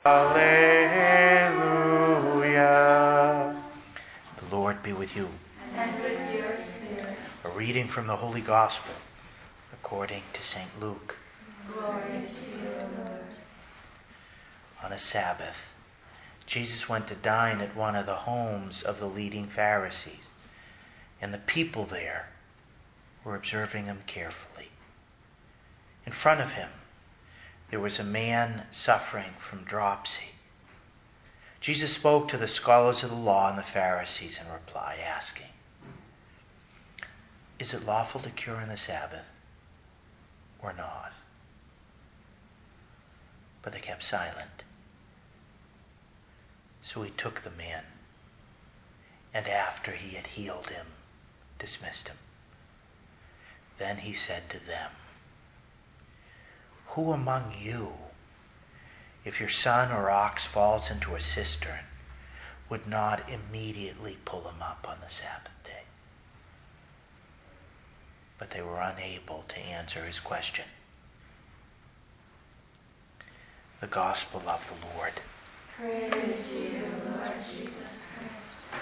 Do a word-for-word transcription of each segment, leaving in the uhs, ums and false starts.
Alleluia. The Lord be with you. And with your spirit. A reading from the Holy Gospel according to Saint Luke. Glory to you, Lord. On a Sabbath, Jesus went to dine at one of the homes of the leading Pharisees, and the people there were observing him carefully. In front of him, there was a man suffering from dropsy. Jesus spoke to the scholars of the law and the Pharisees in reply, asking, "Is it lawful to cure on the Sabbath or not?" But they kept silent. So he took the man, and after he had healed him, dismissed him. Then he said to them, "Who among you, if your son or ox falls into a cistern, would not immediately pull him up on the Sabbath day?" But they were unable to answer his question. The Gospel of the Lord. Praise to you, Lord Jesus Christ.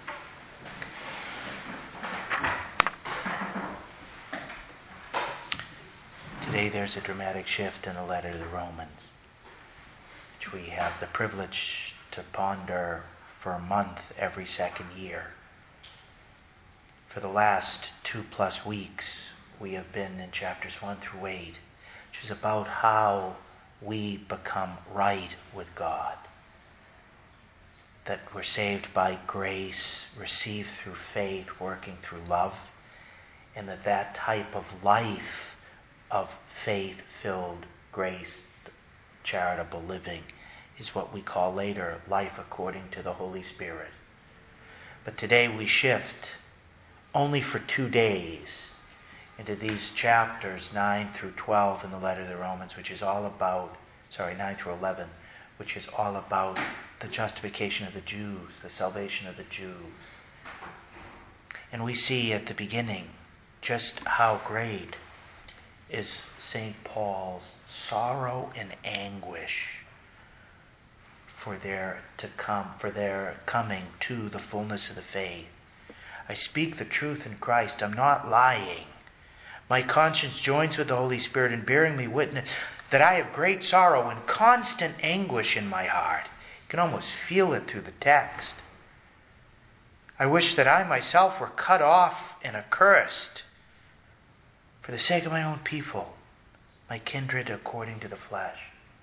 Today there's a dramatic shift in the letter to the Romans, which we have the privilege to ponder for a month every second year. For the last two plus weeks, we have been in chapters one through eight, which is about how we become right with God. That we're saved by grace, received through faith, working through love, and that that type of life of faith-filled, grace, charitable living is what we call later life according to the Holy Spirit. But today we shift only for two days into these chapters nine through twelve in the letter to the Romans, which is all about, sorry, nine through eleven, which is all about the justification of the Jews, the salvation of the Jews. And we see at the beginning just how great is Saint Paul's sorrow and anguish for their to come, for their coming to the fullness of the faith. "I speak the truth in Christ. I'm not lying. My conscience joins with the Holy Spirit in bearing me witness that I have great sorrow and constant anguish in my heart." You can almost feel it through the text. "I wish that I myself were cut off and accursed for the sake of my own people, my kindred according to the flesh."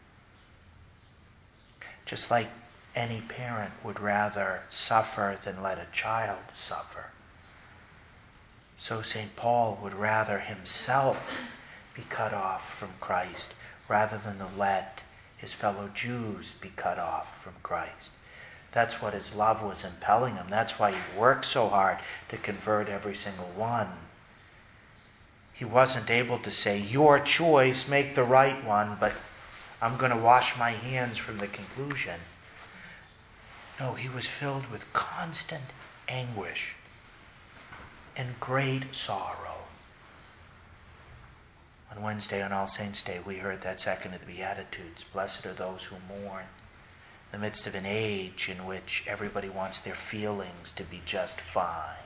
Just like any parent would rather suffer than let a child suffer, so Saint Paul would rather himself be cut off from Christ rather than to let his fellow Jews be cut off from Christ. That's what his love was impelling him. That's why he worked so hard to convert every single one. He wasn't able to say, "Your choice, make the right one, but I'm going to wash my hands from the conclusion." No, he was filled with constant anguish and great sorrow. On Wednesday, on All Saints' Day, we heard that second of the Beatitudes. Blessed are those who mourn in the midst of an age in which everybody wants their feelings to be just fine.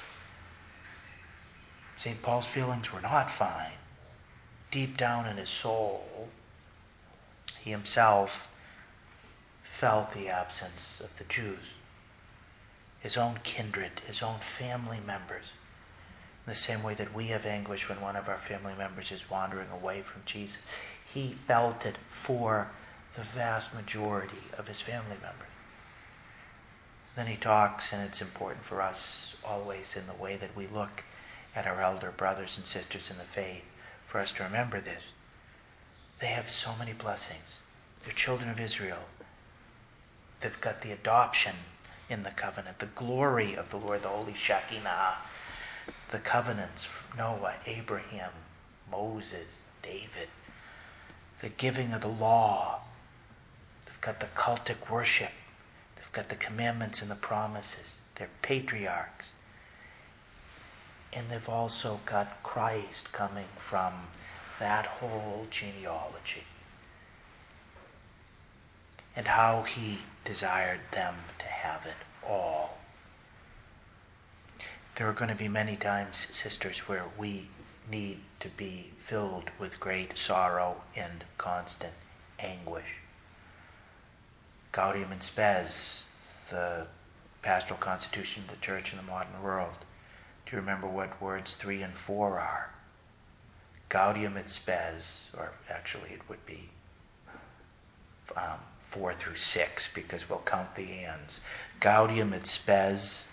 Saint Paul's feelings were not fine. Deep down in his soul, he himself felt the absence of the Jews, his own kindred, his own family members, in the same way that we have anguish when one of our family members is wandering away from Jesus. He felt it for the vast majority of his family members. Then he talks, and it's important for us always in the way that we look at our elder brothers and sisters in the faith, for us to remember this. They have so many blessings. They're children of Israel. They've got the adoption in the covenant, the glory of the Lord, the holy Shekinah, the covenants from Noah, Abraham, Moses, David, the giving of the law. They've got the cultic worship. They've got the commandments and the promises. They're patriarchs. And they've also got Christ coming from that whole genealogy. and how he desired them to have it all. There are going to be many times, sisters, where we need to be filled with great sorrow and constant anguish. Gaudium et Spes, the pastoral constitution of the church in the modern world. Do you remember what words three and four are? Gaudium et Spes, or actually it would be um, four through six, because we'll count the hands. Gaudium et Spes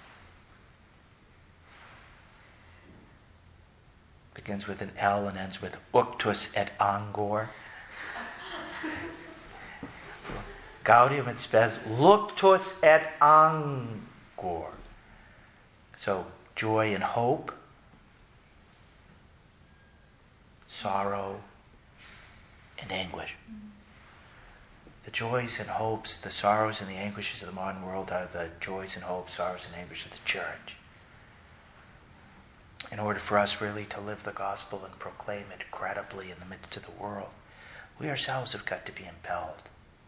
begins with an L and ends with Uctus et Angor. Gaudium et Spes, Luctus et Angor. So, joy and hope, sorrow and anguish. The joys and hopes, the sorrows and the anguishes of the modern world are the joys and hopes, sorrows and anguish of the church. In order for us really to live the gospel and proclaim it credibly in the midst of the world, we ourselves have got to be impelled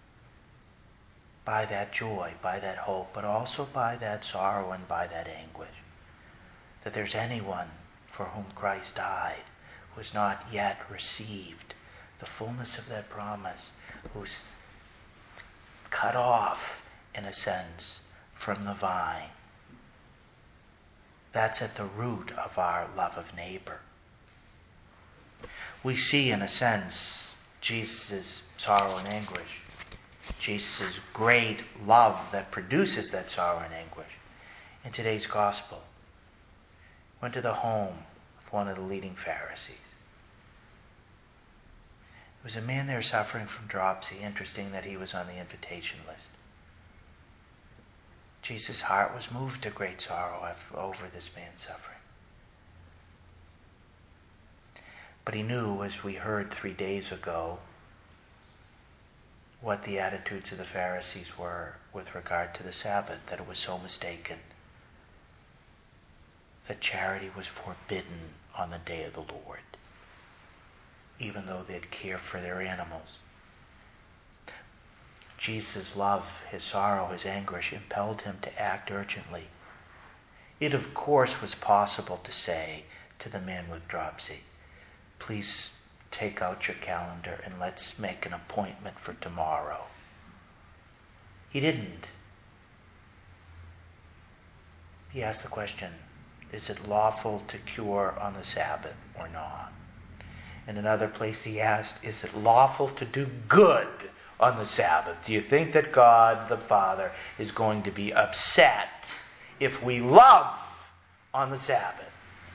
by that joy, by that hope, but also by that sorrow and by that anguish. That there's anyone for whom Christ died who has not yet received the fullness of that promise, who's cut off, in a sense, from the vine. That's at the root of our love of neighbor. We see, in a sense, Jesus' sorrow and anguish, Jesus' great love that produces that sorrow and anguish in today's gospel. Went to the home of one of the leading Pharisees. There was a man there suffering from dropsy. Interesting that he was on the invitation list. Jesus' heart was moved to great sorrow over this man's suffering. But he knew, as we heard three days ago, what the attitudes of the Pharisees were with regard to the Sabbath, that it was so mistaken, that charity was forbidden on the day of the Lord, even though they'd care for their animals. Jesus' love, his sorrow, his anguish impelled him to act urgently. It, of course, was possible to say to the man with dropsy, please take out your calendar and let's make an appointment for tomorrow. He didn't. He asked the question, is it lawful to cure on the Sabbath or not? In another place he asked, is it lawful to do good on the Sabbath? Do you think that God the Father is going to be upset if we love on the Sabbath?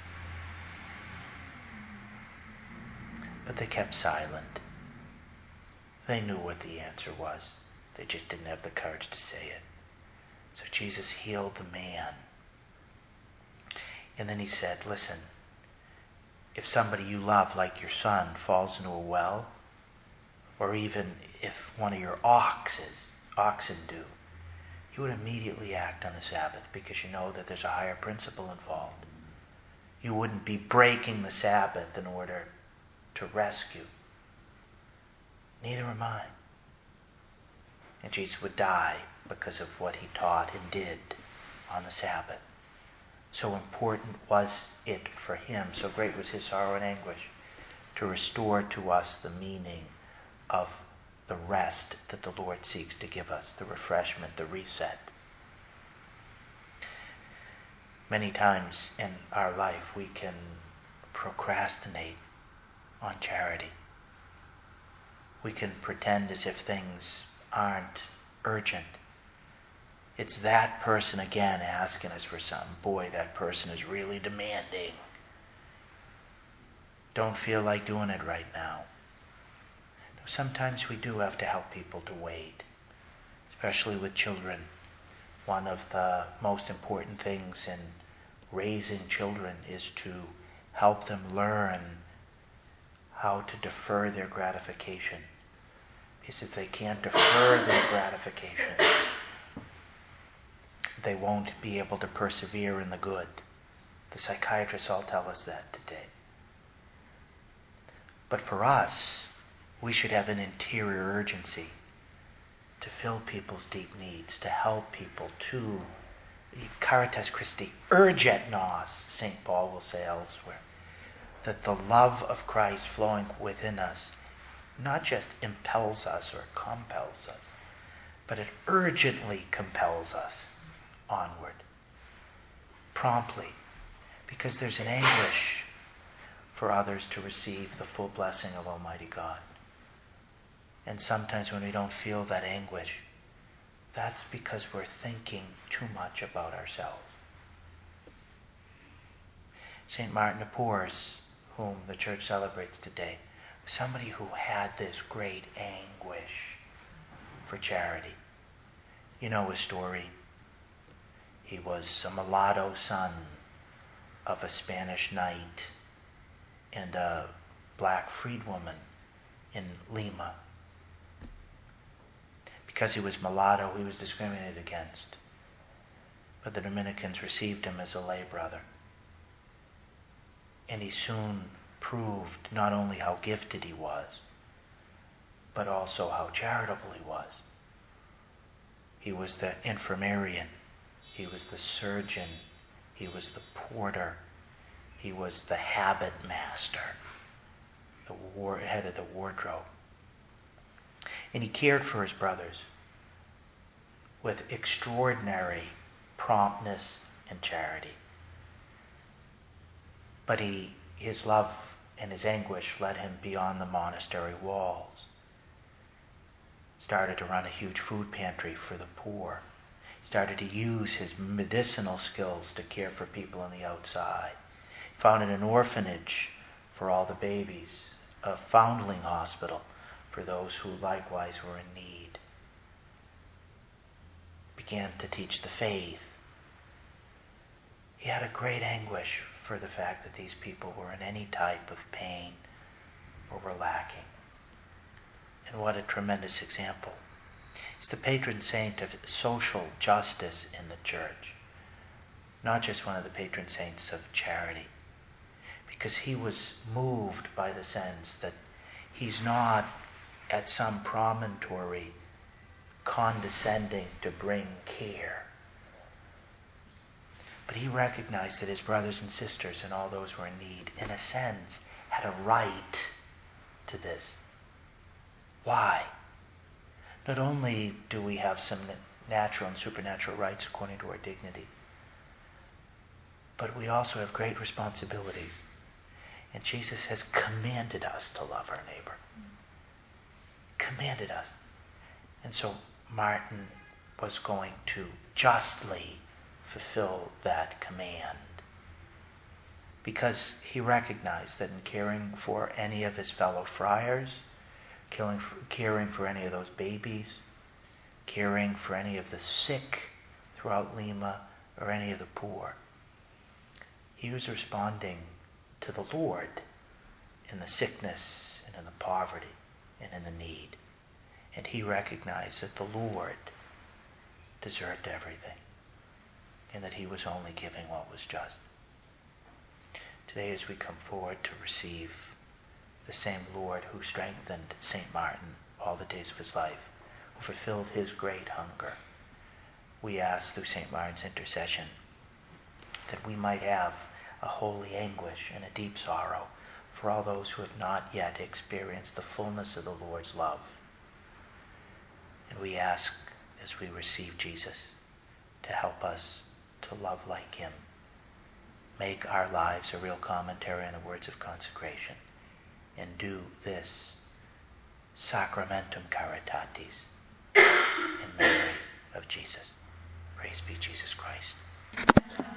But they kept silent. They knew what the answer was. They just didn't have the courage to say it. So Jesus healed the man. And then he said, listen, if somebody you love, like your son, falls into a well, or even if one of your oxes, oxen do, you would immediately act on the Sabbath because you know that there's a higher principle involved. You wouldn't be breaking the Sabbath in order to rescue. Neither am I. And Jesus would die because of what he taught and did on the Sabbath. So important was it for him, so great was his sorrow and anguish, to restore to us the meaning of the rest that the Lord seeks to give us, the refreshment, the reset. Many times in our life we can procrastinate on charity. We can pretend as if things aren't urgent. It's that person again asking us for something. Boy, that person is really demanding. Don't feel like doing it right now. Sometimes we do have to help people to wait, especially with children. One of the most important things in raising children is to help them learn how to defer their gratification. Because if they can't defer their gratification, they won't be able to persevere in the good. The psychiatrists all tell us that today. But for us, we should have an interior urgency to to fill people's deep needs, to help people, to Caritas Christi, urge et nos, Saint Paul will say elsewhere, that the love of Christ flowing within us not just impels us or compels us, but it urgently compels us onward, promptly, because there's an anguish for others to receive the full blessing of Almighty God. And sometimes when we don't feel that anguish, that's because we're thinking too much about ourselves. Saint Martin of Tours, whom the Church celebrates today, was somebody who had this great anguish for charity. You know his story. He was a mulatto son of a Spanish knight and a black freedwoman in Lima. Because he was mulatto, he was discriminated against. But the Dominicans received him as a lay brother. And he soon proved not only how gifted he was, but also how charitable he was. He was the infirmarian. He was the surgeon. He was the porter. He was the habit master, the war, head of the wardrobe. And he cared for his brothers with extraordinary promptness and charity. But he, his love and his anguish led him beyond the monastery walls. Started to run a huge food pantry for the poor. Started to use his medicinal skills to care for people on the outside. Founded an orphanage for all the babies, a foundling hospital for those who likewise were in need. Began to teach the faith. He had a great anguish for the fact that these people were in any type of pain or were lacking. And what a tremendous example. He's the patron saint of social justice in the Church, not just one of the patron saints of charity, because he was moved by the sense that he's not at some promontory condescending to bring care. But he recognized that his brothers and sisters and all those who were in need, in a sense, had a right to this. Why? Not only do we have some natural and supernatural rights according to our dignity, but we also have great responsibilities. And Jesus has commanded us to love our neighbor. Commanded us. And so Martin was going to justly fulfill that command, because he recognized that in caring for any of his fellow friars, caring for, caring for any of those babies, caring for any of the sick throughout Lima, or any of the poor, he was responding to the Lord in the sickness and in the poverty and in the need. And he recognized that the Lord deserved everything, and that he was only giving what was just. Today, as we come forward to receive the same Lord who strengthened Saint Martin all the days of his life, who fulfilled his great hunger, we ask through Saint Martin's intercession that we might have a holy anguish and a deep sorrow for all those who have not yet experienced the fullness of the Lord's love. And we ask, as we receive Jesus, to help us to love like him. Make our lives a real commentary on the words of consecration, and do this Sacramentum Caritatis in memory of Jesus. Praise be Jesus Christ.